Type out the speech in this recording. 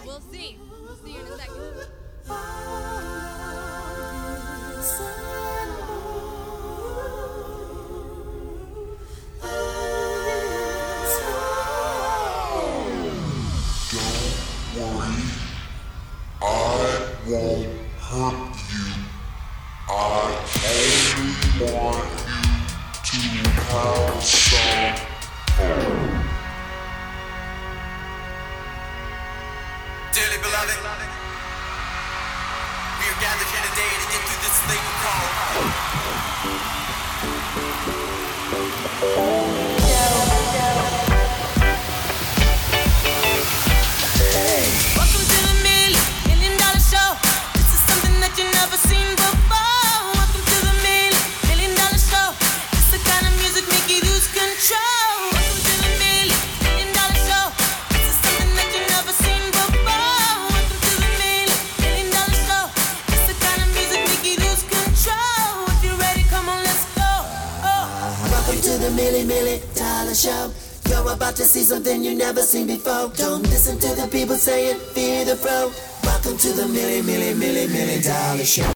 We'll see. We'll see you in a second. Don't worry, I won't hurt you. I only want you to have some fun. Dearly beloved, we are gathered here today to get through this thing called Welcome to the $1 million show. This is something that you've never seen before. Welcome to the $1 million show. It's the kind of music make you lose control. Welcome to the $1 million show. This is something that you've never seen before. Welcome to the $1 million show. It's the kind of music make you lose control. If you're ready, come on, let's go. Welcome to the $1 million show. You're about to see something you never seen before. Don't listen to the people saying fear the flow. Welcome to the $1 million show.